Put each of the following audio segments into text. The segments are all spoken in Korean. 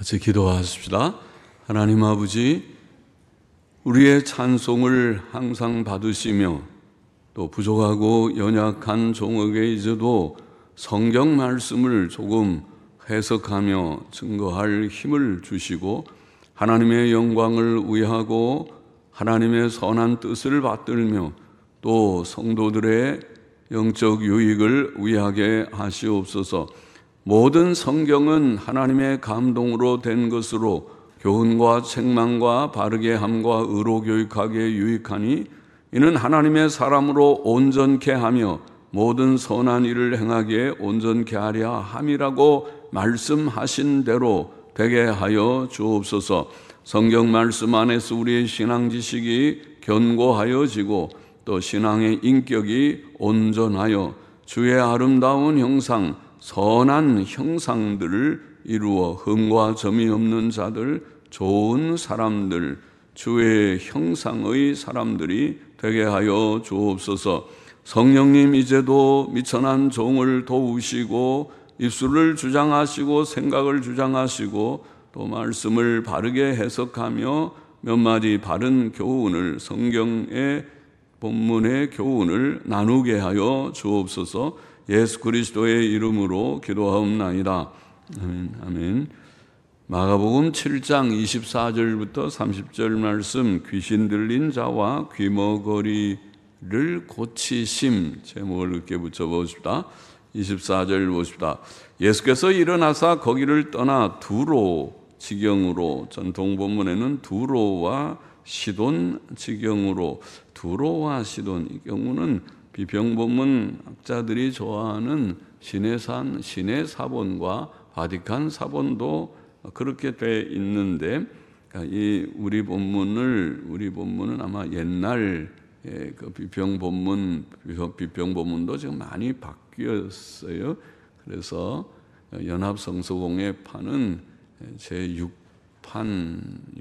같이 기도하십시다. 하나님 아버지, 우리의 찬송을 항상 받으시며 또 부족하고 연약한 종에게 이제도 성경 말씀을 조금 해석하며 증거할 힘을 주시고 하나님의 영광을 위하고 하나님의 선한 뜻을 받들며 또 성도들의 영적 유익을 위하게 하시옵소서. 모든 성경은 하나님의 감동으로 된 것으로 교훈과 책망과 바르게 함과 의로 교육하기에 유익하니 이는 하나님의 사람으로 온전케 하며 모든 선한 일을 행하기에 온전케 하려 함이라고 말씀하신 대로 되게 하여 주옵소서. 성경 말씀 안에서 우리의 신앙 지식이 견고하여지고 또 신앙의 인격이 온전하여 주의 아름다운 형상, 선한 형상들을 이루어 흠과 점이 없는 자들, 좋은 사람들, 주의 형상의 사람들이 되게 하여 주옵소서. 성령님, 이제도 미천한 종을 도우시고 입술을 주장하시고 생각을 주장하시고 또 말씀을 바르게 해석하며 몇 마디 바른 교훈을, 성경의 본문의 교훈을 나누게 하여 주옵소서. 예수 그리스도의 이름으로 기도하옵나이다. 아멘. 아멘. 마가복음 7장 24절부터 30절 말씀, 귀신 들린 자와 귀머거리를 고치심, 제목을 이렇게 붙여보십시다. 24절 보십시다. 예수께서 일어나사 거기를 떠나 두로 지경으로, 전통 본문에는 두로와 시돈 지경으로, 두로와 시돈, 이 경우는 비평본문 학자들이 좋아하는 시내산, 시내사본과 바티칸 사본도 그렇게 돼 있는데, 이 우리 본문은 아마 옛날 그 비평본문도 지금 많이 바뀌었어요. 그래서 연합성서공회 판은 제6판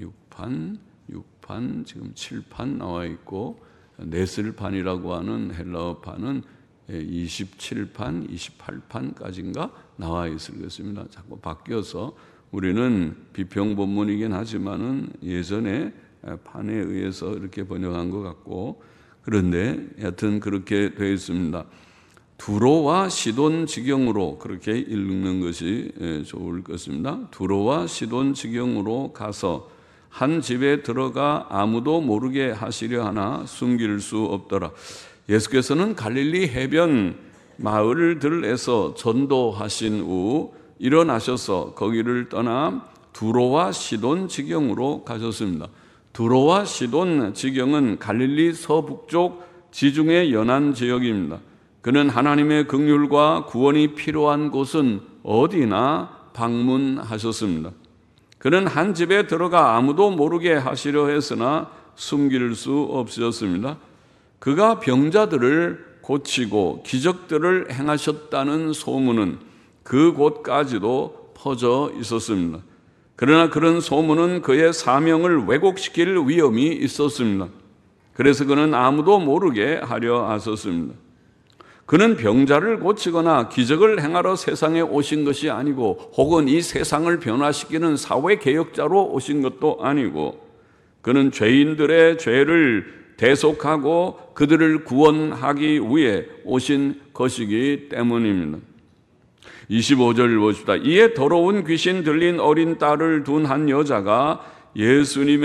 지금 7판 나와 있고, 네슬판이라고 하는 헬라어판은 27판, 28판까지인가 나와 있을 것입니다. 자꾸 바뀌어서 우리는 비평본문이긴 하지만은 예전에 판에 의해서 이렇게 번역한 것 같고, 그런데 여하튼 그렇게 되어 있습니다. 두로와 시돈 지경으로, 그렇게 읽는 것이 좋을 것입니다. 두로와 시돈 지경으로 가서 한 집에 들어가 아무도 모르게 하시려 하나 숨길 수 없더라. 예수께서는 갈릴리 해변 마을들에서 전도하신 후 일어나셔서 거기를 떠나 두로와 시돈 지경으로 가셨습니다. 두로와 시돈 지경은 갈릴리 서북쪽 지중해 연안 지역입니다. 그는 하나님의 긍휼과 구원이 필요한 곳은 어디나 방문하셨습니다. 그는 한 집에 들어가 아무도 모르게 하시려 했으나 숨길 수 없으셨습니다. 그가 병자들을 고치고 기적들을 행하셨다는 소문은 그곳까지도 퍼져 있었습니다. 그러나 그런 소문은 그의 사명을 왜곡시킬 위험이 있었습니다. 그래서 그는 아무도 모르게 하려 하셨습니다. 그는 병자를 고치거나 기적을 행하러 세상에 오신 것이 아니고, 혹은 이 세상을 변화시키는 사회개혁자로 오신 것도 아니고, 그는 죄인들의 죄를 대속하고 그들을 구원하기 위해 오신 것이기 때문입니다. 25절을 보십시다. 이에 더러운 귀신 들린 어린 딸을 둔 한 여자가 예수님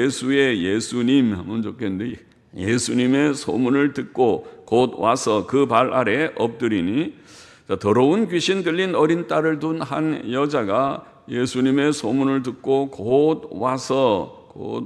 하면 좋겠는데, 예수님의 소문을 듣고 곧 와서 그 발 아래 엎드리니, 더러운 귀신 들린 어린 딸을 둔 한 여자가 예수님의 소문을 듣고 곧 와서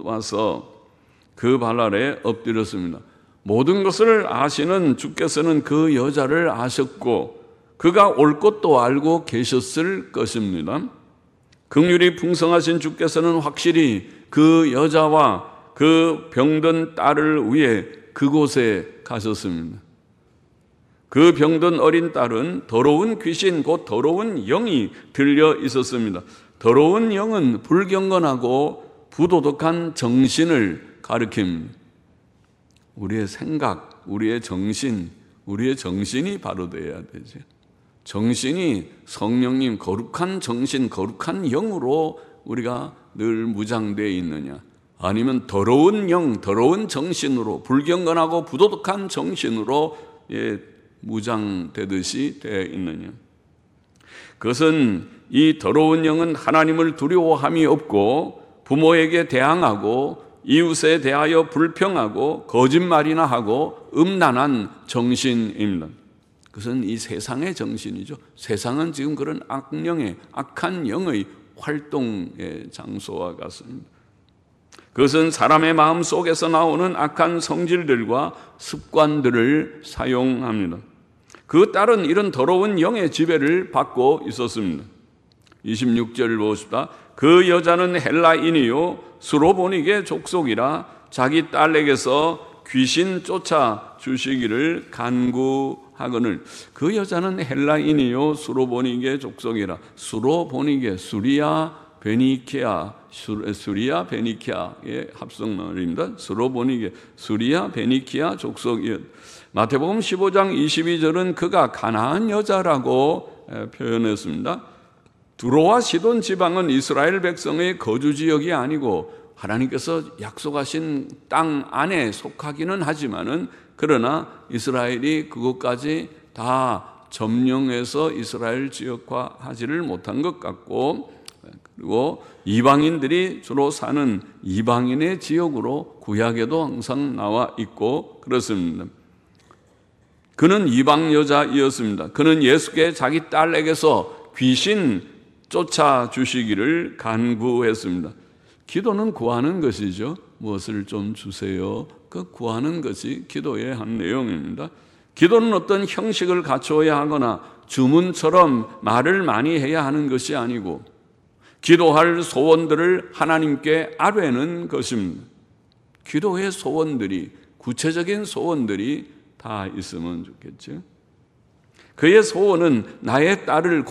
그 발 아래 엎드렸습니다. 모든 것을 아시는 주께서는 그 여자를 아셨고 그가 올 것도 알고 계셨을 것입니다. 긍휼이 풍성하신 주께서는 확실히 그 여자와 그 병든 딸을 위해 그곳에 가셨습니다. 그 병든 어린 딸은 더러운 귀신, 곧 더러운 영이 들려 있었습니다. 더러운 영은 불경건하고 부도덕한 정신을 가리킵니다. 우리의 생각, 우리의 정신이 바로 되어야 되죠. 정신이 성령님 거룩한 정신, 거룩한 영으로 우리가 늘 무장되어 있느냐? 아니면 더러운 영, 더러운 정신으로, 불경건하고 부도덕한 정신으로 무장되듯이 되어 있느냐? 그것은 이 더러운 영은 하나님을 두려워함이 없고 부모에게 대항하고 이웃에 대하여 불평하고 거짓말이나 하고 음란한 정신입니다. 그것은 이 세상의 정신이죠. 세상은 지금 그런 악한 영의 활동의 장소와 같습니다. 그것은 사람의 마음 속에서 나오는 악한 성질들과 습관들을 사용합니다. 그 딸은 이런 더러운 영의 지배를 받고 있었습니다. 26절을 보십시다. 그 여자는 헬라인이요 수로보니게 족속이라 자기 딸에게서 귀신 쫓아 주시기를 간구하거늘. 그 여자는 헬라인이요 수로보니게 족속이라. 수로보니게 수리아 베니키아의 합성말입니다. 수로보니게 수리아 베니키아 족속이었. 마태복음 15장 22절은 그가 가나안 여자라고 표현했습니다. 두로와 시돈 지방은 이스라엘 백성의 거주 지역이 아니고 하나님께서 약속하신 땅 안에 속하기는 하지만은 그러나 이스라엘이 그것까지 다 점령해서 이스라엘 지역화하지를 못한 것 같고, 그리고 이방인들이 주로 사는 이방인의 지역으로 구약에도 항상 나와 있고 그렇습니다. 그는 이방 여자이었습니다. 그는 예수께 자기 딸에게서 귀신 쫓아 주시기를 간구했습니다. 기도는 구하는 것이죠. 무엇을 좀 주세요. 그 구하는 것이 기도의 한 내용입니다. 기도는 어떤 형식을 갖추어야 하거나 주문처럼 말을 많이 해야 하는 것이 아니고 기도할 소원들을 하나님께 아뢰는 것입니다. 기도의 소원들이, 구체적인 소원들이 다 있으면 좋겠죠. 그의 소원은 나의 딸을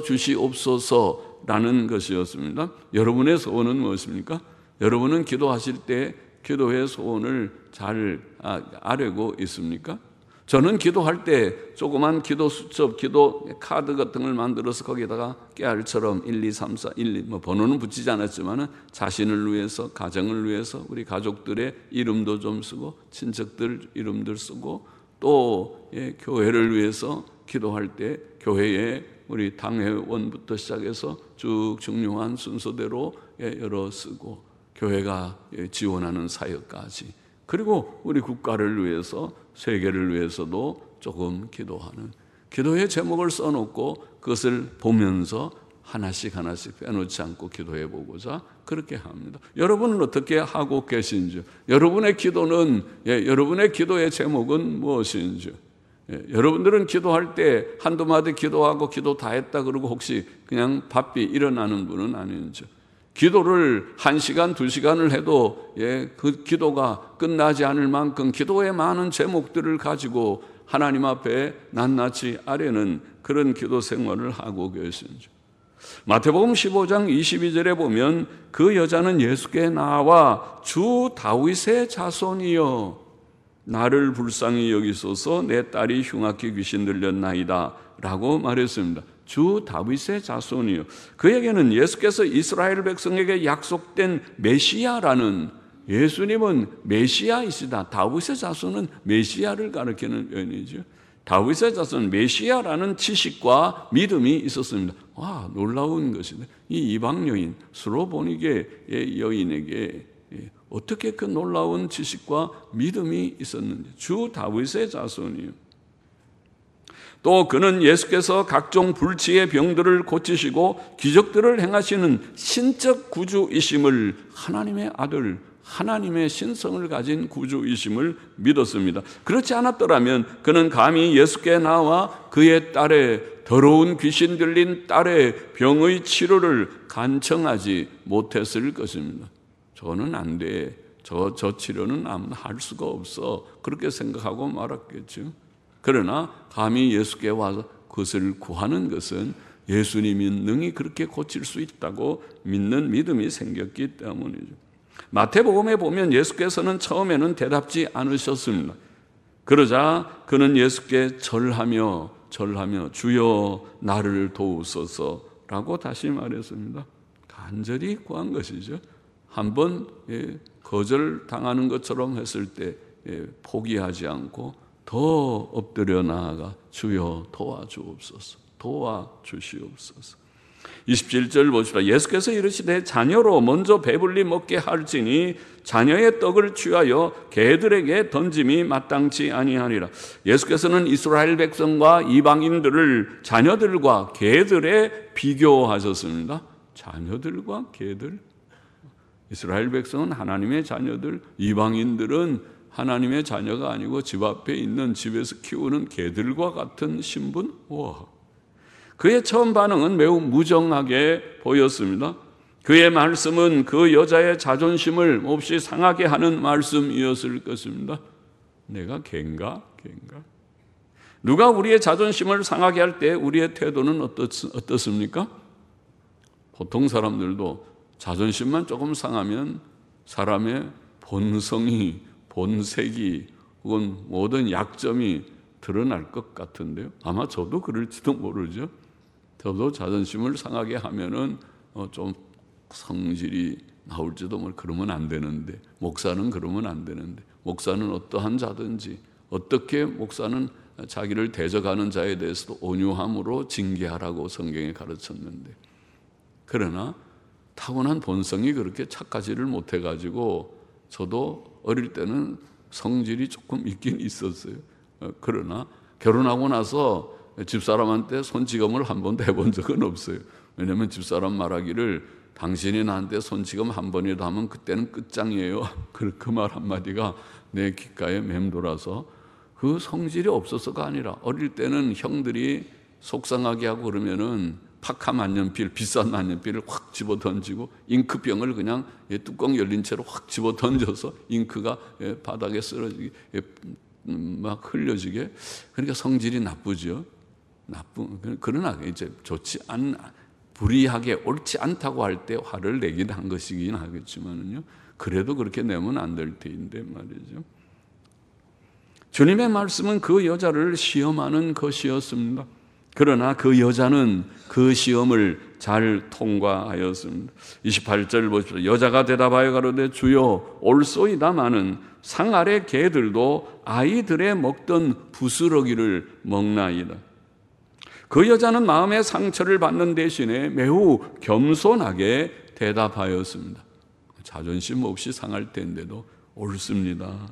고쳐주시옵소서라는 것이었습니다. 여러분의 소원은 무엇입니까? 여러분은 기도하실 때 기도의 소원을 잘 아뢰고 있습니까? 저는 기도할 때 조그만 기도 수첩, 기도 카드 같은 걸 만들어서 거기다가 깨알처럼 1, 2, 3, 4, 1, 2 번호는 붙이지 않았지만 자신을 위해서, 가정을 위해서 우리 가족들의 이름도 좀 쓰고 친척들 이름들 쓰고 또 교회를 위해서 기도할 때 교회에 우리 당회원부터 시작해서 쭉 중요한 순서대로 열어 쓰고 교회가 지원하는 사역까지, 그리고 우리 국가를 위해서, 세계를 위해서도 조금 기도하는, 기도의 제목을 써놓고 그것을 보면서 하나씩 빼놓지 않고 기도해 보고자 그렇게 합니다. 여러분은 어떻게 하고 계신지, 여러분의 기도는, 여러분의 기도의 제목은 무엇인지, 여러분들은 기도할 때 한두 마디 기도하고 기도 다 했다 그러고 혹시 그냥 바삐 일어나는 분은 아닌지, 기도를 1시간, 2시간을 해도 그 기도가 끝나지 않을 만큼 기도의 많은 제목들을 가지고 하나님 앞에 낱낱이 아뢰는 그런 기도 생활을 하고 계신지. 마태복음 15장 22절에 보면 그 여자는 예수께 나와 주 다윗의 자손이여 나를 불쌍히 여기소서 내 딸이 흉악히 귀신 들렸나이다 라고 말했습니다. 주 다윗의 자손이요. 그에게는 예수께서 이스라엘 백성에게 약속된 메시아라는, 예수님은 메시아이시다. 다윗의 자손은 메시아를 가리키는 표현이죠. 다윗의 자손 메시아라는 지식과 믿음이 있었습니다. 와, 놀라운 것이네. 이 이방 여인 수로보니게 여인에게 어떻게 그 놀라운 지식과 믿음이 있었는지. 주 다윗의 자손이요. 또 그는 예수께서 각종 불치의 병들을 고치시고 기적들을 행하시는 신적 구주이심을, 하나님의 아들, 하나님의 신성을 가진 구주이심을 믿었습니다. 그렇지 않았더라면 그는 감히 예수께 나와 그의 딸의, 더러운 귀신 들린 딸의 병의 치료를 간청하지 못했을 것입니다. 저는 안 돼. 저 치료는 할 수가 없어. 그렇게 생각하고 말았겠죠. 그러나 감히 예수께 와서 그것을 구하는 것은 예수님이 능히 그렇게 고칠 수 있다고 믿는 믿음이 생겼기 때문이죠. 마태복음에 보면 예수께서는 처음에는 대답지 않으셨습니다. 그러자 그는 예수께 절하며 주여 나를 도우소서라고 다시 말했습니다. 간절히 구한 것이죠. 한번 거절당하는 것처럼 했을 때 포기하지 않고 더 엎드려 나아가 주여 도와주옵소서, 도와주시옵소서. 27절 보시라. 예수께서 이르시되 자녀로 먼저 배불리 먹게 할지니 자녀의 떡을 취하여 개들에게 던짐이 마땅치 아니하니라. 예수께서는 이스라엘 백성과 이방인들을 자녀들과 개들에 비교하셨습니다. 자녀들과 개들. 이스라엘 백성은 하나님의 자녀들, 이방인들은 하나님의 자녀가 아니고 집 앞에 있는 집에서 키우는 개들과 같은 신분? 와. 그의 처음 반응은 매우 무정하게 보였습니다. 그의 말씀은 그 여자의 자존심을 몹시 상하게 하는 말씀이었을 것입니다. 내가 개인가? 누가 우리의 자존심을 상하게 할 때 우리의 태도는 어떻습니까? 보통 사람들도 자존심만 조금 상하면 사람의 본성이, 본색이 혹은 모든 약점이 드러날 것 같은데요. 아마 저도 그럴지도 모르죠. 저도 자존심을 상하게 하면은 좀 성질이 나올지도 그러면 안 되는데, 목사는 그러면 안 되는데, 목사는 어떠한 자든지 어떻게 목사는 자기를 대적하는 자에 대해서도 온유함으로 징계하라고 성경에 가르쳤는데, 그러나 타고난 본성이 그렇게 착하지를 못해가지고 저도 어릴 때는 성질이 조금 있긴 있었어요. 그러나 결혼하고 나서 집사람한테 손찌검을 한 번도 해본 적은 없어요. 왜냐하면 집사람 말하기를 당신이 나한테 손찌검 한 번이라도 하면 그때는 끝장이에요. 그 말 한마디가 내 귓가에 맴돌아서, 그 성질이 없어서가 아니라 어릴 때는 형들이 속상하게 하고 그러면은 파카 만년필, 비싼 만년필을 확 집어 던지고 잉크병을 그냥 뚜껑 열린 채로 확 집어 던져서 잉크가 바닥에 쓰러지게 막 흘려지게. 그러니까 성질이 나쁘죠. 그러나 이제 좋지 불이하게 옳지 않다고 할 때 화를 내긴 한 것이긴 하겠지만은요. 그래도 그렇게 내면 안 될 테인데 말이죠. 주님의 말씀은 그 여자를 시험하는 것이었습니다. 그러나 그 여자는 그 시험을 잘 통과하였습니다. 28절 보십시오. 여자가 대답하여 가로되 주여 올소이다마는 상 아래 개들도 아이들의 먹던 부스러기를 먹나이다. 그 여자는 마음의 상처를 받는 대신에 매우 겸손하게 대답하였습니다. 자존심 없이 상할 텐데도 옳습니다.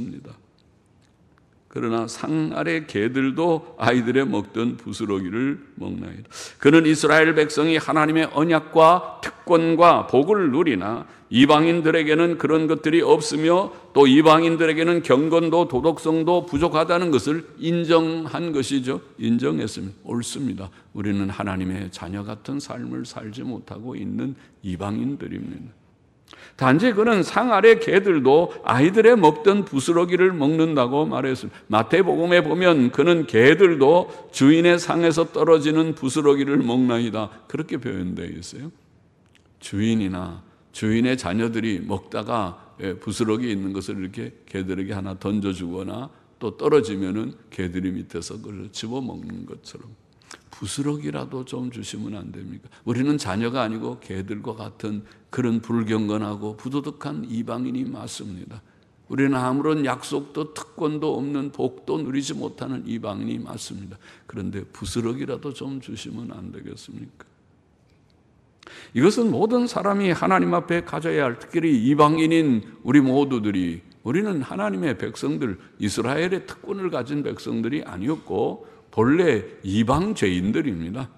그러나 상 아래 개들도 아이들의 먹던 부스러기를 먹나이다. 그는 이스라엘 백성이 하나님의 언약과 특권과 복을 누리나 이방인들에게는 그런 것들이 없으며 또 이방인들에게는 경건도 도덕성도 부족하다는 것을 인정한 것이죠. 인정했습니다. 옳습니다. 우리는 하나님의 자녀 같은 삶을 살지 못하고 있는 이방인들입니다. 단지 그는 상 아래 개들도 아이들의 먹던 부스러기를 먹는다고 말했습니다. 마태복음에 보면 그는 개들도 주인의 상에서 떨어지는 부스러기를 먹나이다, 그렇게 표현되어 있어요. 주인이나 주인의 자녀들이 먹다가 부스러기 있는 것을 이렇게 개들에게 하나 던져주거나 또 떨어지면은 개들이 밑에서 그걸 집어먹는 것처럼 부스러기라도 좀 주시면 안 됩니까? 우리는 자녀가 아니고 개들과 같은 그런 불경건하고 부도덕한 이방인이 맞습니다. 우리는 아무런 약속도 특권도 없는 복도 누리지 못하는 이방인이 맞습니다. 그런데 부스러기라도 좀 주시면 안 되겠습니까? 이것은 모든 사람이 하나님 앞에 가져야 할, 특별히 이방인인 우리 모두들이, 우리는 하나님의 백성들, 이스라엘의 특권을 가진 백성들이 아니었고 본래 이방 죄인들입니다.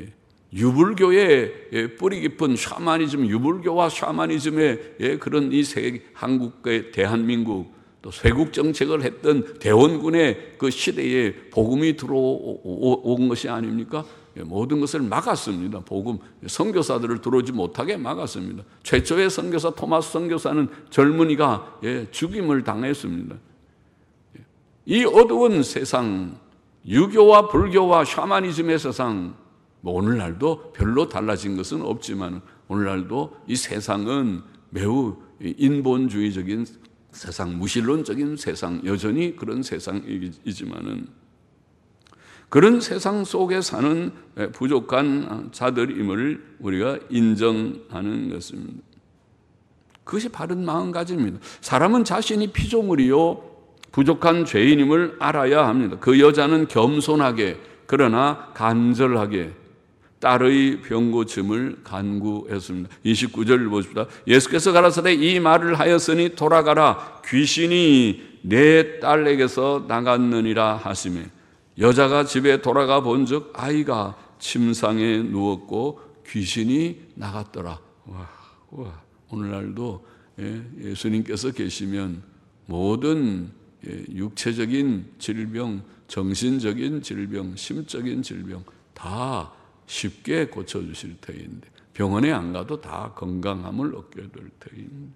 유불교의 뿌리 깊은 샤머니즘, 유불교와 샤머니즘의 그런 이 한국의 대한민국 또 쇄국 정책을 했던 대원군의 그 시대에 복음이 들어온 것이 아닙니까? 모든 것을 막았습니다. 복음, 선교사들을 들어오지 못하게 막았습니다. 최초의 선교사 토마스 선교사는 젊은이가 죽임을 당했습니다. 이 어두운 세상, 유교와 불교와 샤머니즘의 세상, 오늘날도 별로 달라진 것은 없지만 오늘날도 이 세상은 매우 인본주의적인 세상, 무신론적인 세상, 여전히 그런 세상이지만은 그런 세상 속에 사는 부족한 자들임을 우리가 인정하는 것입니다. 그것이 바른 마음가짐입니다. 사람은 자신이 피조물이요 부족한 죄인임을 알아야 합니다. 그 여자는 겸손하게 그러나 간절하게 딸의 병고침을 간구했습니다. 29절을 보십시다. 예수께서 가라사대 이 말을 하였으니 돌아가라 귀신이 내 딸에게서 나갔느니라 하시매 여자가 집에 돌아가 본즉 아이가 침상에 누웠고 귀신이 나갔더라. 와. 오늘날도 예수님께서 계시면 모든 육체적인 질병, 정신적인 질병, 심적인 질병 다 쉽게 고쳐주실 터인데 병원에 안 가도 다 건강함을 얻게 될 터입니다.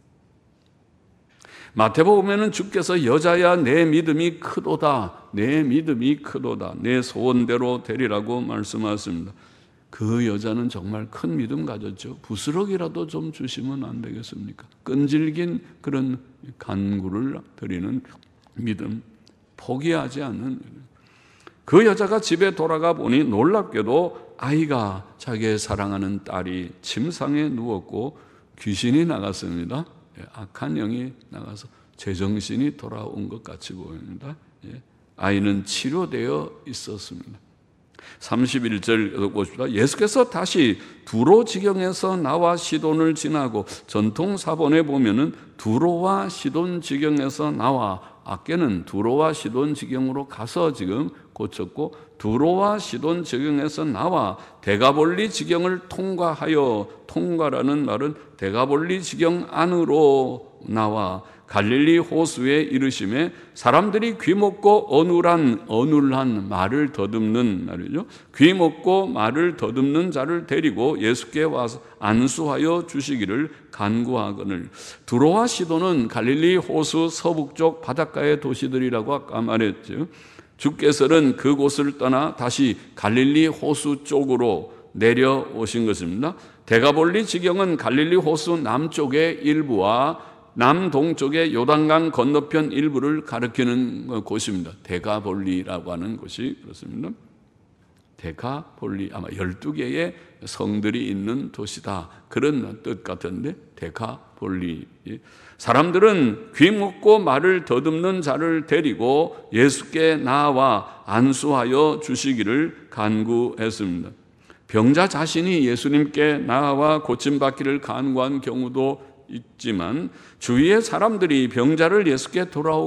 마태복음에는 주께서 여자야 내 믿음이 크도다, 내 믿음이 크도다, 내 소원대로 되리라고 말씀하십니다. 그 여자는 정말 큰 믿음 가졌죠. 부스럭이라도 좀 주시면 안 되겠습니까? 끈질긴 그런 간구를 드리는 믿음, 포기하지 않는 믿음. 그 여자가 집에 돌아가 보니 놀랍게도 아이가 자기의 사랑하는 딸이 침상에 누웠고 귀신이 나갔습니다. 악한 영이 나가서 제정신이 돌아온 것 같이 보입니다. 아이는 치료되어 있었습니다. 31절 보십시다. 예수께서 다시 두로 지경에서 나와 시돈을 지나고 전통 사본에 보면은 두로와 시돈 지경에서 나와 아께는 두로와 시돈 지경으로 가서 지금 고쳤고 두로와 시돈 지경에서 나와 데가볼리 지경을 통과라는 말은 데가볼리 지경 안으로 나와 갈릴리 호수에 이르심에 사람들이 귀먹고 어눌한 말을 더듬는 말이죠. 귀먹고 말을 더듬는 자를 데리고 예수께 와서 안수하여 주시기를 간구하거늘. 두로와 시돈은 갈릴리 호수 서북쪽 바닷가의 도시들이라고 아까 말했죠. 주께서는 그곳을 떠나 다시 갈릴리 호수 쪽으로 내려오신 것입니다. 데가볼리 지경은 갈릴리 호수 남쪽의 일부와 남동쪽의 요단강 건너편 일부를 가리키는 곳입니다. 데가볼리라고 하는 곳이 그렇습니다. 데가볼리 아마 12개의 성들이 있는 도시다. 그런 뜻 같은데 데가볼리. 사람들은 귀먹고 말을 더듬는 자를 데리고 예수께 나와 안수하여 주시기를 간구했습니다. 병자 자신이 예수님께 나와 고침받기를 간구한 경우도 있지만 주위의 사람들이 병자를 예수께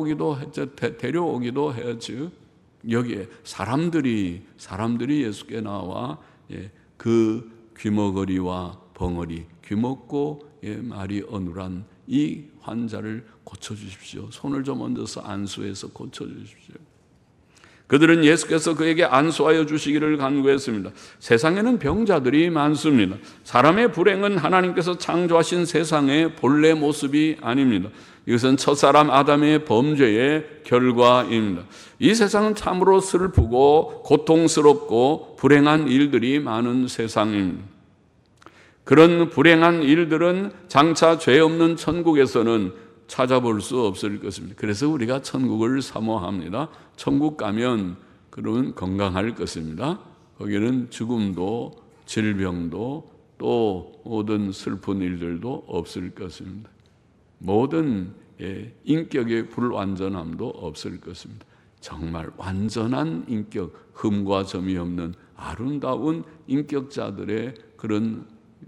데려오기도 했죠. 여기에 사람들이 예수께 나와 그 귀머거리와 벙어리, 귀먹고 말이 어눌한 이 환자를 고쳐주십시오. 손을 좀 얹어서 안수해서 고쳐주십시오. 그들은 예수께서 그에게 안수하여 주시기를 간구했습니다. 세상에는 병자들이 많습니다. 사람의 불행은 하나님께서 창조하신 세상의 본래 모습이 아닙니다. 이것은 첫사람 아담의 범죄의 결과입니다. 이 세상은 참으로 슬프고 고통스럽고 불행한 일들이 많은 세상입니다. 그런 불행한 일들은 장차 죄 없는 천국에서는 찾아볼 수 없을 것입니다. 그래서 우리가 천국을 사모합니다. 천국 가면 그러면 건강할 것입니다. 거기는 죽음도 질병도 또 모든 슬픈 일들도 없을 것입니다. 모든 인격의 불완전함도 없을 것입니다. 정말 완전한 인격, 흠과 점이 없는 아름다운 인격자들의 그런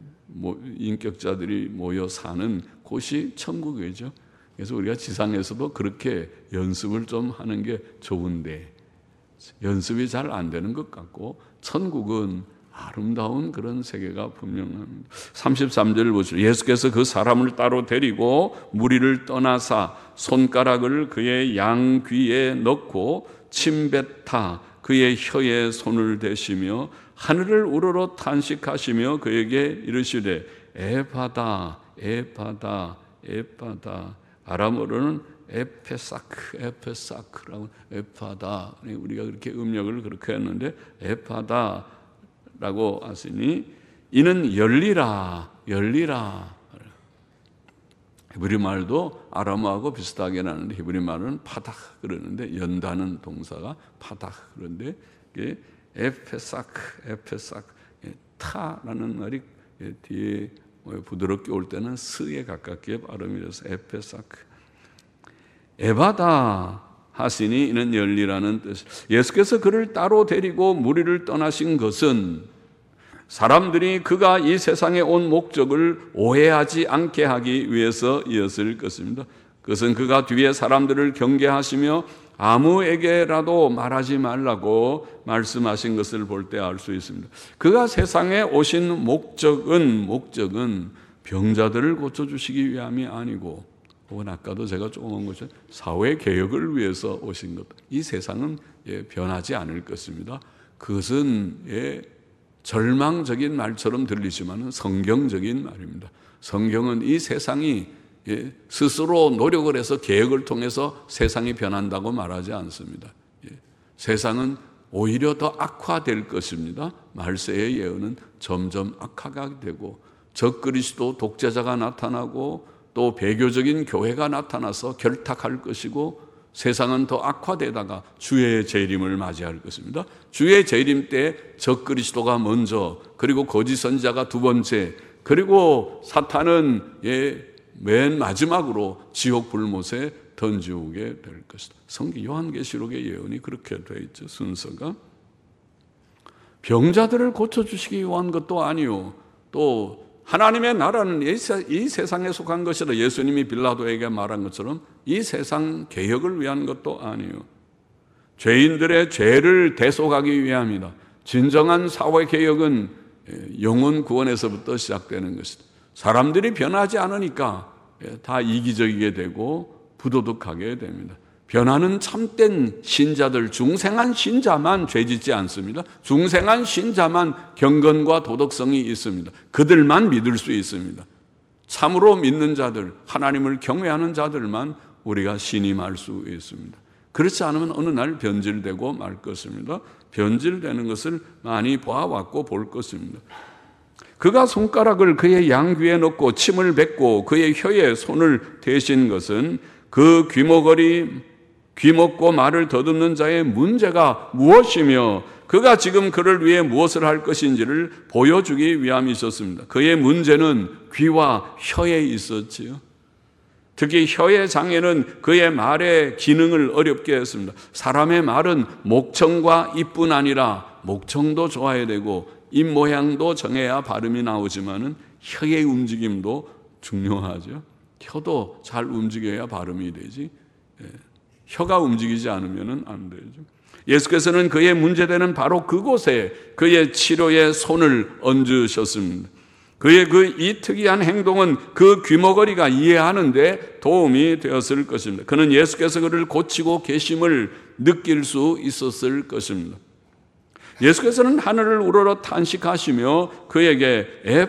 인격자들이 모여 사는 곳이 천국이죠. 그래서 우리가 지상에서도 그렇게 연습을 좀 하는 게 좋은데 연습이 잘 안 되는 것 같고 천국은 아름다운 그런 세계가 분명합니다. 33절을 보시죠. 예수께서 그 사람을 따로 데리고 무리를 떠나사 손가락을 그의 양귀에 넣고 침뱉아 그의 혀에 손을 대시며 하늘을 우러러 탄식하시며 그에게 이르시되 에바다 에바다 에바다. 아람어로는 에페사크라고 에파다. 우리가 그렇게 음력을 그렇게 했는데 에파다라고 하시니 이는 열리라. 히브리 말도 아람어하고 비슷하게 나는데 히브리 말은 파닥 그러는데 연다는 동사가 파닥 그런데 이게 에페사크. 타라는 말이 뒤에 부드럽게 올 때는 스에 가깝게 발음이 돼서 에페사크. 에바다 하시니 이는 열리라는 뜻. 예수께서 그를 따로 데리고 무리를 떠나신 것은 사람들이 그가 이 세상에 온 목적을 오해하지 않게 하기 위해서이었을 것입니다. 그것은 그가 뒤에 사람들을 경계하시며 아무에게라도 말하지 말라고 말씀하신 것을 볼 때 알 수 있습니다. 그가 세상에 오신 목적은 병자들을 고쳐주시기 위함이 아니고, 혹은 아까도 제가 조금 한 것처럼 사회개혁을 위해서 오신 것. 이 세상은 변하지 않을 것입니다. 그것은 절망적인 말처럼 들리지만 성경적인 말입니다. 성경은 이 세상이 스스로 노력을 해서 개혁을 통해서 세상이 변한다고 말하지 않습니다. 세상은 오히려 더 악화될 것입니다. 말세의 예언은 점점 악화가 되고 적그리스도 독재자가 나타나고 또 배교적인 교회가 나타나서 결탁할 것이고 세상은 더 악화되다가 주의 재림을 맞이할 것입니다. 주의 재림 때 적그리스도가 먼저, 그리고 거짓 선지자가 두 번째, 그리고 사탄은 맨 마지막으로 지옥 불못에 던지우게 될 것이다. 성경 요한계시록의 예언이 그렇게 되어 있죠. 순서가 병자들을 고쳐주시기 위한 것도 아니요, 또 하나님의 나라는 이 세상에 속한 것이라 예수님이 빌라도에게 말한 것처럼 이 세상 개혁을 위한 것도 아니요, 죄인들의 죄를 대속하기 위함이다. 진정한 사회개혁은 영혼 구원에서부터 시작되는 것이다. 사람들이 변하지 않으니까 다 이기적이게 되고 부도덕하게 됩니다. 변하는 참된 신자들, 중생한 신자만 죄짓지 않습니다. 중생한 신자만 경건과 도덕성이 있습니다. 그들만 믿을 수 있습니다. 참으로 믿는 자들, 하나님을 경외하는 자들만 우리가 신임할 수 있습니다. 그렇지 않으면 어느 날 변질되고 말 것입니다. 변질되는 것을 많이 봐왔고 볼 것입니다. 그가 손가락을 그의 양귀에 넣고 침을 뱉고 그의 혀에 손을 대신 것은 그 귀먹고 말을 더듬는 자의 문제가 무엇이며 그가 지금 그를 위해 무엇을 할 것인지를 보여주기 위함이었습니다. 그의 문제는 귀와 혀에 있었지요. 특히 혀의 장애는 그의 말의 기능을 어렵게 했습니다. 사람의 말은 목청과 입뿐 아니라 목청도 좋아야 되고 입 모양도 정해야 발음이 나오지만은 혀의 움직임도 중요하죠. 혀도 잘 움직여야 발음이 되지. 혀가 움직이지 않으면 안 되죠. 예수께서는 그의 문제되는 바로 그곳에 그의 치료의 손을 얹으셨습니다. 그의 이 특이한 행동은 그 귀머거리가 이해하는데 도움이 되었을 것입니다. 그는 예수께서 그를 고치고 계심을 느낄 수 있었을 것입니다. 예수께서는 하늘을 우러러 탄식하시며 그에게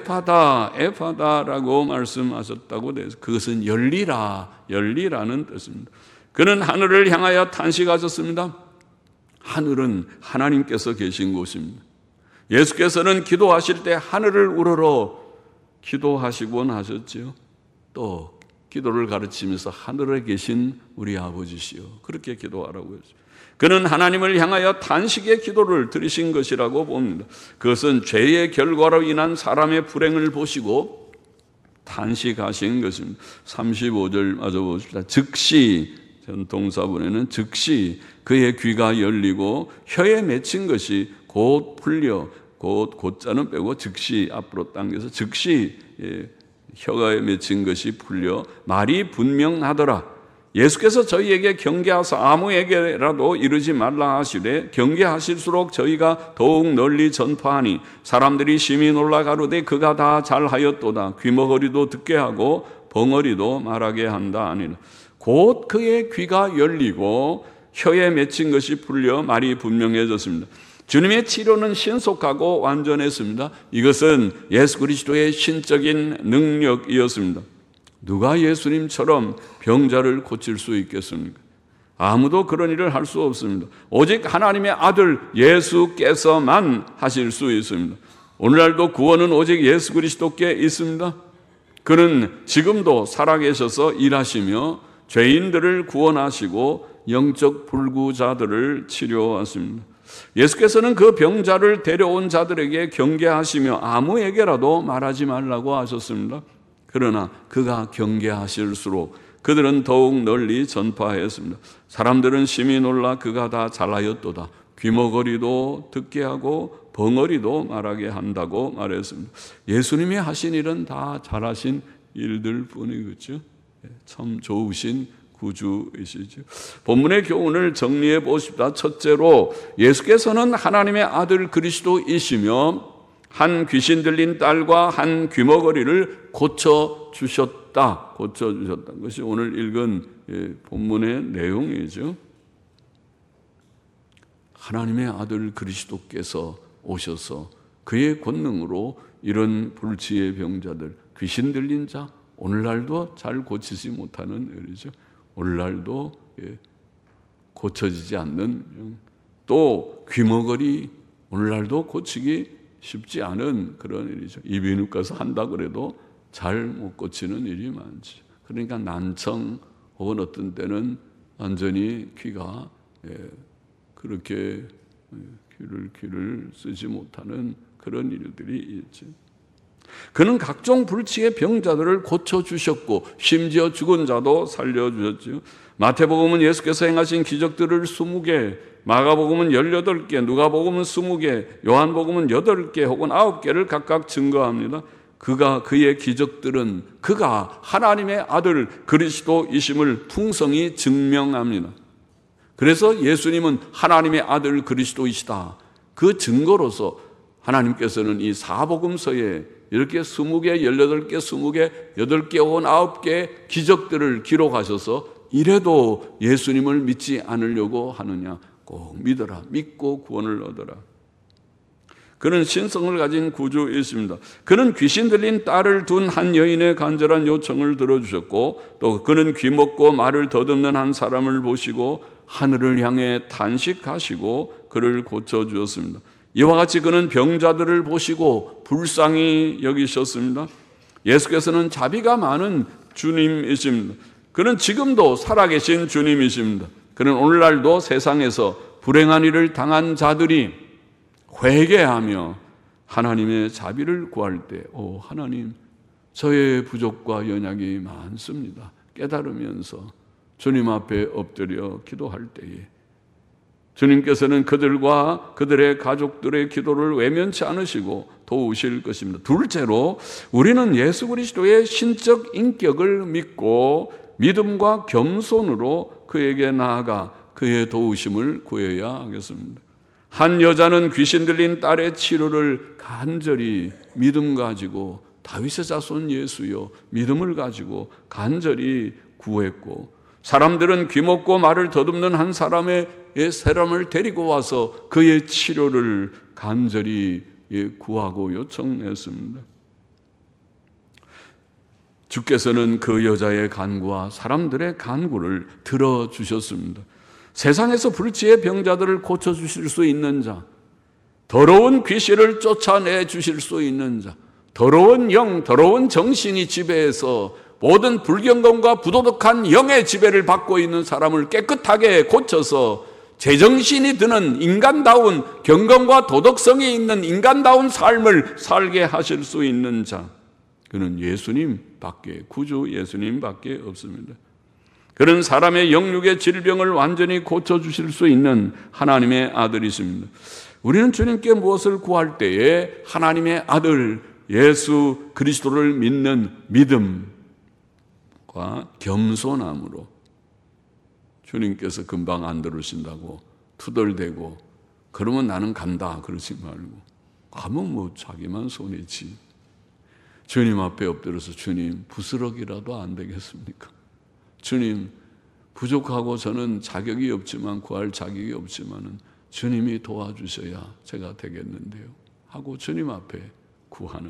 에파다라고 말씀하셨다고 되어 있습니다. 그것은 열리라는 뜻입니다. 그는 하늘을 향하여 탄식하셨습니다. 하늘은 하나님께서 계신 곳입니다. 예수께서는 기도하실 때 하늘을 우러러 기도하시곤 하셨지요. 또 기도를 가르치면서 하늘에 계신 우리 아버지시여, 그렇게 기도하라고 했죠. 그는 하나님을 향하여 탄식의 기도를 드리신 것이라고 봅니다. 그것은 죄의 결과로 인한 사람의 불행을 보시고 탄식하신 것입니다. 35절 마저 보십시다. 즉시, 동사본에는 즉시 그의 귀가 열리고 혀에 맺힌 것이 곧 풀려, 곧자는 빼고 즉시 앞으로 당겨서 즉시 혀가 맺힌 것이 풀려 말이 분명하더라. 예수께서 저희에게 경계하사 아무에게라도 이르지 말라 하시되 경계하실수록 저희가 더욱 널리 전파하니 사람들이 심히 놀라 가로되 그가 다 잘하였도다. 귀머거리도 듣게 하고 벙어리도 말하게 한다 아니라. 곧 그의 귀가 열리고 혀에 맺힌 것이 풀려 말이 분명해졌습니다. 주님의 치료는 신속하고 완전했습니다. 이것은 예수 그리스도의 신적인 능력이었습니다. 누가 예수님처럼 병자를 고칠 수 있겠습니까? 아무도 그런 일을 할 수 없습니다. 오직 하나님의 아들 예수께서만 하실 수 있습니다. 오늘날도 구원은 오직 예수 그리스도께 있습니다. 그는 지금도 살아계셔서 일하시며 죄인들을 구원하시고 영적 불구자들을 치료하십니다. 예수께서는 그 병자를 데려온 자들에게 경계하시며 아무에게라도 말하지 말라고 하셨습니다. 그러나 그가 경계하실수록 그들은 더욱 널리 전파하였습니다. 사람들은 심히 놀라 그가 다 잘하였도다. 귀머거리도 듣게 하고 벙어리도 말하게 한다고 말했습니다. 예수님이 하신 일은 다 잘하신 일들 뿐이겠죠. 참 좋으신 구주이시죠. 본문의 교훈을 정리해 보십시다. 첫째로 예수께서는 하나님의 아들 그리스도이시며 한 귀신 들린 딸과 한 귀머거리를 고쳐주셨다. 고쳐주셨다. 그것이 오늘 읽은 본문의 내용이죠. 하나님의 아들 그리스도께서 오셔서 그의 권능으로 이런 불치의 병자들, 귀신 들린 자, 오늘날도 잘 고치지 못하는 일이죠. 오늘날도 고쳐지지 않는, 또 귀머거리, 오늘날도 고치기 쉽지 않은 그런 일이죠. 이비인후과 가서 한다 그래도 잘 못 고치는 일이 많죠. 그러니까 난청 혹은 어떤 때는 완전히 귀가 그렇게 귀를 쓰지 못하는 그런 일들이 있죠. 그는 각종 불치의 병자들을 고쳐주셨고 심지어 죽은 자도 살려주셨죠. 마태복음은 예수께서 행하신 기적들을 20개, 마가복음은 18개, 누가복음은 20개, 요한복음은 8개 혹은 9개를 각각 증거합니다. 그의 기적들은 그가 하나님의 아들 그리스도이심을 풍성히 증명합니다. 그래서 예수님은 하나님의 아들 그리스도이시다. 그 증거로서 하나님께서는 이 사복음서에 이렇게 20개, 18개, 20개, 8개 혹은 9개 기적들을 기록하셔서 이래도 예수님을 믿지 않으려고 하느냐. 꼭 믿어라. 믿고 구원을 얻어라. 그는 신성을 가진 구주이십니다. 그는 귀신 들린 딸을 둔 한 여인의 간절한 요청을 들어주셨고 또 그는 귀먹고 말을 더듬는 한 사람을 보시고 하늘을 향해 탄식하시고 그를 고쳐주었습니다. 이와 같이 그는 병자들을 보시고 불쌍히 여기셨습니다. 예수께서는 자비가 많은 주님이십니다. 그는 지금도 살아계신 주님이십니다. 그는 오늘날도 세상에서 불행한 일을 당한 자들이 회개하며 하나님의 자비를 구할 때 하나님 저의 부족과 연약이 많습니다. 깨달으면서 주님 앞에 엎드려 기도할 때에 주님께서는 그들과 그들의 가족들의 기도를 외면치 않으시고 도우실 것입니다. 둘째로 우리는 예수 그리스도의 신적 인격을 믿고 믿음과 겸손으로 그에게 나아가 그의 도우심을 구해야 하겠습니다. 한 여자는 귀신 들린 딸의 치료를 간절히 믿음 가지고 다윗의 자손 예수여 믿음을 가지고 간절히 구했고 사람들은 귀먹고 말을 더듬는 한 사람의 사람을 데리고 와서 그의 치료를 간절히 구하고 요청했습니다. 주께서는 그 여자의 간구와 사람들의 간구를 들어주셨습니다. 세상에서 불치의 병자들을 고쳐주실 수 있는 자, 더러운 귀신을 쫓아내 주실 수 있는 자, 더러운 영, 더러운 정신이 지배해서 모든 불경건과 부도덕한 영의 지배를 받고 있는 사람을 깨끗하게 고쳐서 제정신이 드는 인간다운 경건과 도덕성이 있는 인간다운 삶을 살게 하실 수 있는 자, 그는 예수님밖에, 구주 예수님밖에 없습니다. 그는 사람의 영육의 질병을 완전히 고쳐주실 수 있는 하나님의 아들이십니다. 우리는 주님께 무엇을 구할 때에 하나님의 아들 예수 그리스도를 믿는 믿음과 겸손함으로 주님께서 금방 안 들으신다고 투덜대고 그러면 나는 간다 그러지 말고 가면 자기만 손해지. 주님 앞에 엎드려서 주님 부스럭이라도 안 되겠습니까? 주님 부족하고 저는 자격이 없지만 구할 자격이 없지만은 주님이 도와주셔야 제가 되겠는데요 하고 주님 앞에 구하는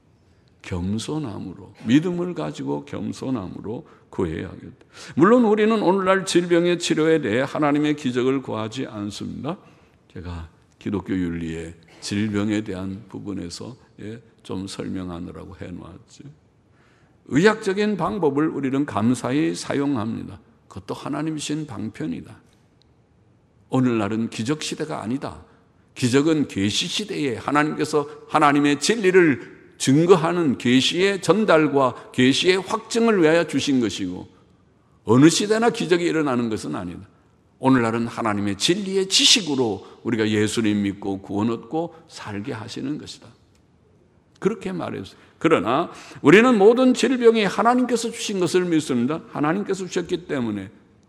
겸손함으로 믿음을 가지고 겸손함으로 구해야겠다. 물론 우리는 오늘날 질병의 치료에 대해 하나님의 기적을 구하지 않습니다. 제가 기독교 윤리의 질병에 대한 부분에서 좀 설명하느라고 해놓았죠. 의학적인 방법을 우리는 감사히 사용합니다. 그것도 하나님이신 방편이다. 오늘날은 기적 시대가 아니다. 기적은 계시 시대에 하나님께서 하나님의 진리를 증거하는 계시의 전달과 계시의 확증을 위하여 주신 것이고, 어느 시대나 기적이 일어나는 것은 아니다. 오늘날은 하나님의 진리의 지식으로 우리가 예수님 믿고 구원 얻고 살게 하시는 것이다. 그렇게 말했어요. 그러나 우리는 모든 질병이 하나님께서 주신 것을 믿습니다. 하나님께서 주셨기 때문에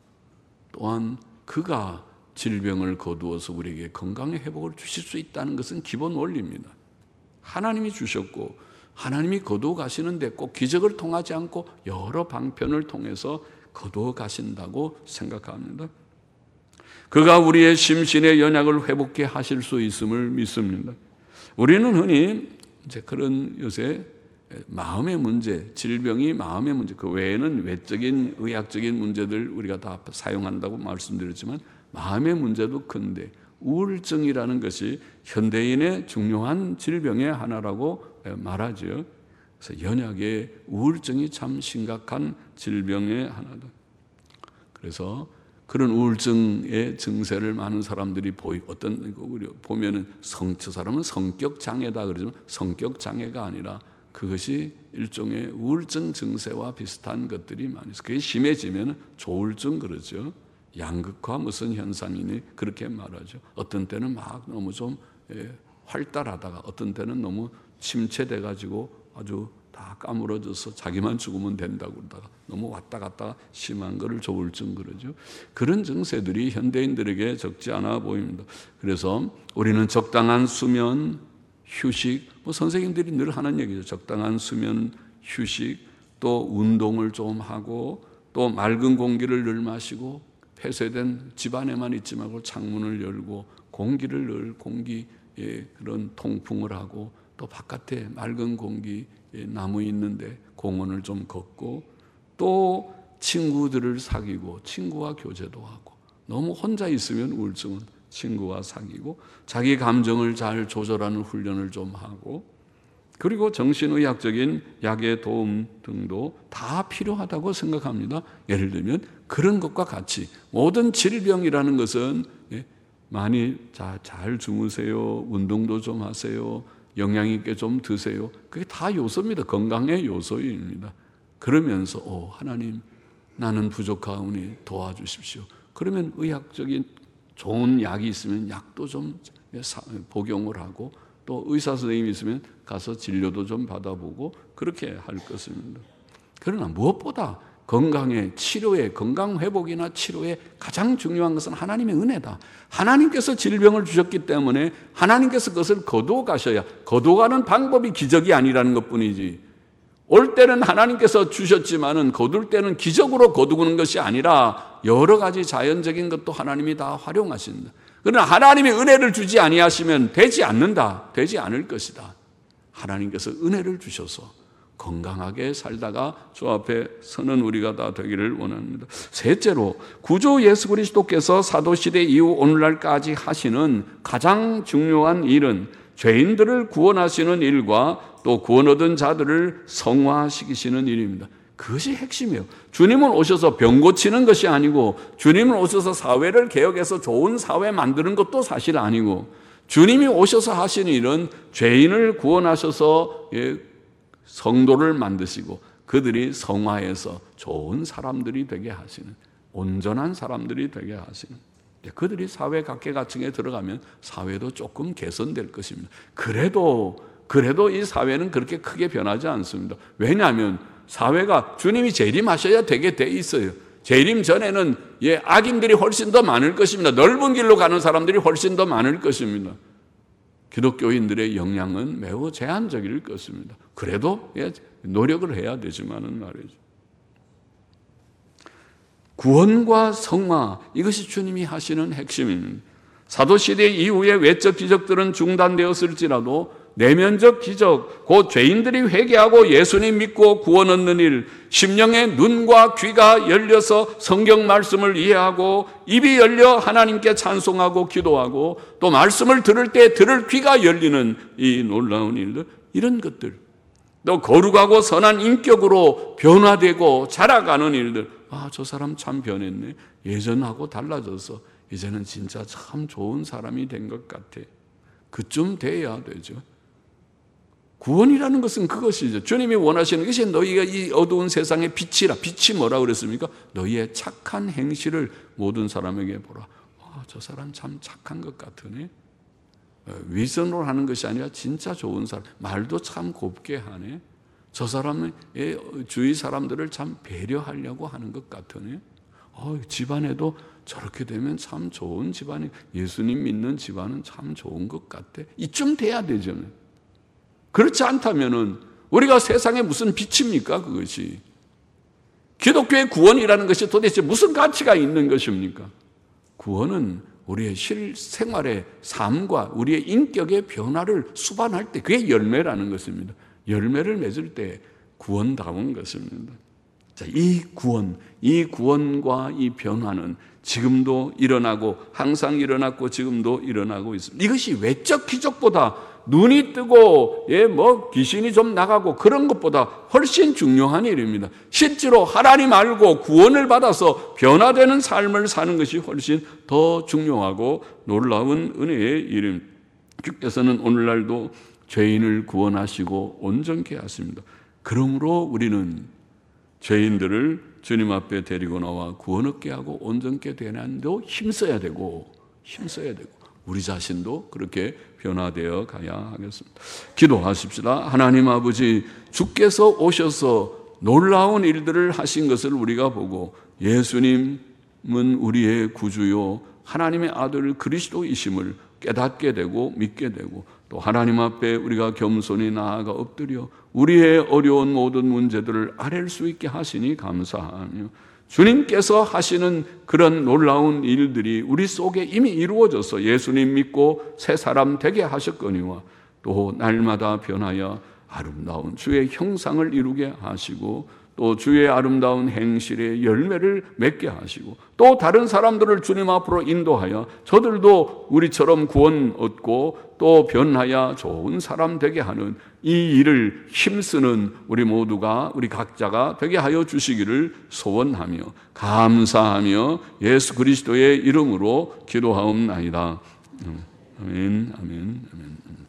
또한 그가 질병을 거두어서 우리에게 건강의 회복을 주실 수 있다는 것은 기본 원리입니다. 하나님이 주셨고 하나님이 거두어 가시는데 꼭 기적을 통하지 않고 여러 방편을 통해서 거두어 가신다고 생각합니다. 그가 우리의 심신의 연약을 회복해 하실 수 있음을 믿습니다. 우리는 흔히 이제 그런 요새 마음의 문제, 질병이 마음의 문제, 그 외에는 외적인 의학적인 문제들 우리가 다 사용한다고 말씀드렸지만 마음의 문제도 큰데 우울증이라는 것이 현대인의 중요한 질병의 하나라고 말하죠. 그래서 연약의 우울증이 참 심각한 질병의 하나다. 그래서 그런 우울증의 증세를 많은 사람들이 어떤 보면은 저 사람은 성격 장애다 그러지만 성격 장애가 아니라 그것이 일종의 우울증 증세와 비슷한 것들이 많이 있어요. 그게 심해지면 조울증 그러죠. 양극화 무슨 현상이니 그렇게 말하죠. 어떤 때는 막 너무 좀 활달하다가 어떤 때는 너무 침체돼 가지고 아주 다 까무러져서 자기만 죽으면 된다고 그러다가 너무 왔다 갔다 심한 거를 조울증 그러죠. 그런 증세들이 현대인들에게 적지 않아 보입니다. 그래서 우리는 적당한 수면, 휴식, 선생님들이 늘 하는 얘기죠. 적당한 수면, 휴식, 또 운동을 좀 하고 또 맑은 공기를 늘 마시고 폐쇄된 집안에만 있지 말고 창문을 열고 공기를 늘 그런 통풍을 하고 또 바깥에 맑은 공기 나무 있는데 공원을 좀 걷고 또 친구들을 사귀고 친구와 교제도 하고 너무 혼자 있으면 우울증은 친구와 사귀고 자기 감정을 잘 조절하는 훈련을 좀 하고 그리고 정신의학적인 약의 도움 등도 다 필요하다고 생각합니다. 예를 들면 그런 것과 같이 모든 질병이라는 것은 많이 잘 주무세요. 운동도 좀 하세요. 영양 있게 좀 드세요. 그게 다 요소입니다. 건강의 요소입니다. 그러면서 하나님 나는 부족하오니 도와주십시오. 그러면 의학적인 좋은 약이 있으면 약도 좀 복용을 하고 또 의사 선생님이 있으면 가서 진료도 좀 받아보고 그렇게 할 것입니다. 그러나 무엇보다 건강의 치료에 건강 회복이나 치료에 가장 중요한 것은 하나님의 은혜다. 하나님께서 질병을 주셨기 때문에 하나님께서 그것을 거두어 가셔야 거두어가는 방법이 기적이 아니라는 것뿐이지. 올 때는 하나님께서 주셨지만은 거둘 때는 기적으로 거두는 것이 아니라 여러 가지 자연적인 것도 하나님이 다 활용하신다. 그러나 하나님의 은혜를 주지 아니하시면 되지 않는다. 되지 않을 것이다. 하나님께서 은혜를 주셔서 건강하게 살다가 주 앞에 서는 우리가 다 되기를 원합니다. 셋째로 구주 예수 그리스도께서 사도시대 이후 오늘날까지 하시는 가장 중요한 일은 죄인들을 구원하시는 일과 또 구원 얻은 자들을 성화시키시는 일입니다. 그것이 핵심이에요. 주님은 오셔서 병 고치는 것이 아니고 주님은 오셔서 사회를 개혁해서 좋은 사회 만드는 것도 사실 아니고 주님이 오셔서 하시는 일은 죄인을 구원하셔서 성도를 만드시고 그들이 성화해서 좋은 사람들이 되게 하시는 온전한 사람들이 되게 하시는 그들이 사회 각계각층에 들어가면 사회도 조금 개선될 것입니다. 그래도 이 사회는 그렇게 크게 변하지 않습니다. 왜냐하면 사회가 주님이 재림하셔야 되게 돼 있어요. 재림 전에는 악인들이 훨씬 더 많을 것입니다. 넓은 길로 가는 사람들이 훨씬 더 많을 것입니다. 기독교인들의 영향은 매우 제한적일 것입니다. 그래도 노력을 해야 되지만은 말이죠. 구원과 성화 이것이 주님이 하시는 핵심입니다. 사도시대 이후에 외적 기적들은 중단되었을지라도 내면적 기적, 곧 죄인들이 회개하고 예수님 믿고 구원 얻는 일, 심령의 눈과 귀가 열려서 성경 말씀을 이해하고 입이 열려 하나님께 찬송하고 기도하고 또 말씀을 들을 때 들을 귀가 열리는 이 놀라운 일들, 이런 것들, 또 거룩하고 선한 인격으로 변화되고 자라가는 일들, 저 사람 참 변했네. 예전하고 달라져서 이제는 진짜 참 좋은 사람이 된 것 같아. 그쯤 돼야 되죠. 구원이라는 것은 그것이죠. 주님이 원하시는 것이 너희가 이 어두운 세상의 빛이라. 빛이 뭐라 그랬습니까? 너희의 착한 행실을 모든 사람에게 보라. 저 사람 참 착한 것 같으네. 위선으로 하는 것이 아니라 진짜 좋은 사람. 말도 참 곱게 하네. 저 사람의 주위 사람들을 참 배려하려고 하는 것 같으네. 집안에도 저렇게 되면 참 좋은 집안이, 예수님 믿는 집안은 참 좋은 것 같아. 이쯤 돼야 되죠. 그렇지 않다면은 우리가 세상에 무슨 빛입니까? 그것이. 기독교의 구원이라는 것이 도대체 무슨 가치가 있는 것입니까? 구원은 우리의 실생활의 삶과 우리의 인격의 변화를 수반할 때 그게 열매라는 것입니다. 열매를 맺을 때 구원다운 것입니다. 자, 이 구원과 이 변화는 지금도 일어나고 항상 일어났고 지금도 일어나고 있습니다. 이것이 외적 기적보다 눈이 뜨고 귀신이 좀 나가고 그런 것보다 훨씬 중요한 일입니다. 실제로 하나님 알고 구원을 받아서 변화되는 삶을 사는 것이 훨씬 더 중요하고 놀라운 은혜의 일입니다. 주께서는 오늘날도 죄인을 구원하시고 온전케 하십니다. 그러므로 우리는 죄인들을 주님 앞에 데리고 나와 구원 얻게 하고 온전케 되는데도 힘써야 되고 우리 자신도 그렇게 변화되어 가야 하겠습니다. 기도하십시다. 하나님 아버지, 주께서 오셔서 놀라운 일들을 하신 것을 우리가 보고 예수님은 우리의 구주요 하나님의 아들 그리스도이심을 깨닫게 되고 믿게 되고 또 하나님 앞에 우리가 겸손히 나아가 엎드려 우리의 어려운 모든 문제들을 아랠 수 있게 하시니 감사하며 주님께서 하시는 그런 놀라운 일들이 우리 속에 이미 이루어져서 예수님 믿고 새 사람 되게 하셨거니와 또 날마다 변하여 아름다운 주의 형상을 이루게 하시고 또 주의 아름다운 행실의 열매를 맺게 하시고 또 다른 사람들을 주님 앞으로 인도하여 저들도 우리처럼 구원 얻고 또 변하여 좋은 사람 되게 하는 이 일을 힘쓰는 우리 모두가 우리 각자가 되게 하여 주시기를 소원하며 감사하며 예수 그리스도의 이름으로 기도하옵나이다. 아멘, 아멘, 아멘.